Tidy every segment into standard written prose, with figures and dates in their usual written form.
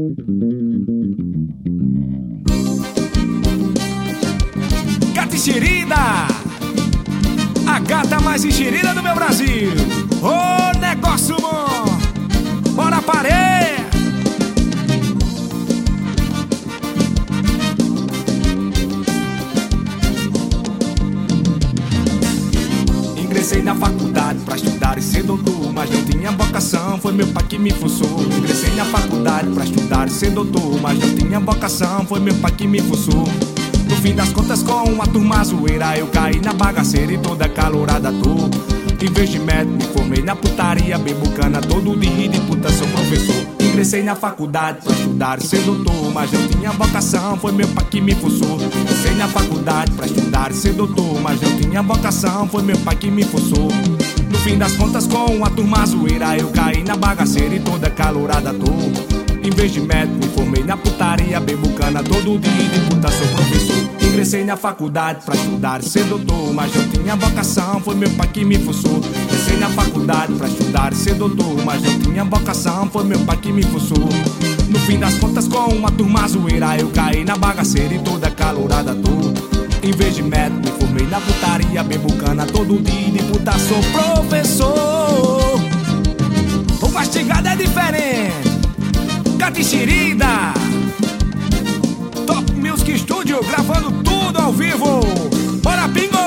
Gata enxerida, a gata mais enxerida do meu Brasil. Ô negócio bom, bora parer. Ingressei na faculdade pra estudar e ser doutor, mas não tinha vocação, foi meu pai que me forçou. Ingressei na faculdade pra estudar e ser doutor, mas não tinha vocação, foi meu pai que me forçou. No fim das contas, com uma turma zoeira, eu caí na bagaceira e toda calorada tô. Em vez de médico, me formei na putaria, bebo cana todo dia e de puta sou professor. Ingressei na faculdade pra estudar e ser doutor, mas não tinha vocação, foi meu pai que me forçou. Ingressei na faculdade pra estudar e ser doutor, mas não tinha vocação, foi meu pai que me forçou. No fim das contas, com uma turma zoeira, eu caí na bagaceira e toda calorada tô. Em vez de médico, me formei na putaria, bebo cana todo dia e de puta sou professor. Ingressei na faculdade pra estudar e ser doutor, mas não tinha vocação, foi meu pai que me forçou. Ingressei na faculdade pra estudar e ser doutor, mas não tinha vocação, foi meu pai que me forçou. No fim das contas, com uma turma zoeira, eu caí na bagaceira e toda calorada tô. Em vez de médico, me formei na putaria, bebo cana todo dia e de puta sou professor. O mastigado é diferente, gata enxerida, Top Music Studio, gravando tudo ao vivo. Bora, bingo!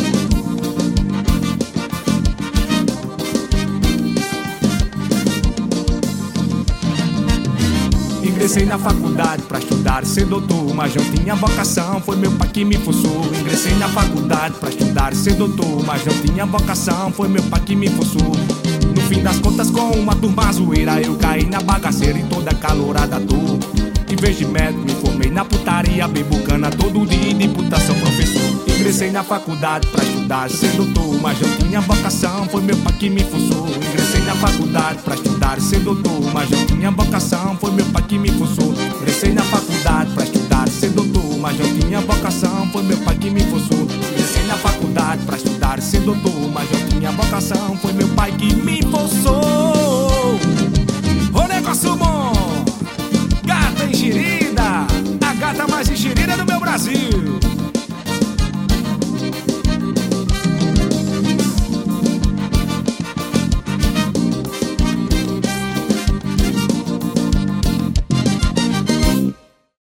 Ingressei na faculdade pra estudar e ser doutor, mas não tinha vocação, foi meu pai que me forçou. Ingressei na faculdade pra estudar e ser doutor, mas não tinha vocação, foi meu pai que me forçou. No fim das contas, com uma turma zoeira, eu caí na bagaceira e toda calorada tô. Em vez de médico, me formei na putaria, bebo cana todo dia e de puta sou professor. Ingressei na faculdade pra estudar e ser doutor, mas não tinha vocação, foi meu pai que me forçou. Ingressei na faculdade pra estudar e ser doutor, mas não tinha vocação, foi meu pai que me forçou. Ingressei na faculdade pra estudar e ser doutor, mas não tinha vocação, foi meu pai que me forçou. Ingressei na faculdade pra estudar e ser doutor, mas não tinha vocação, foi meu pai que me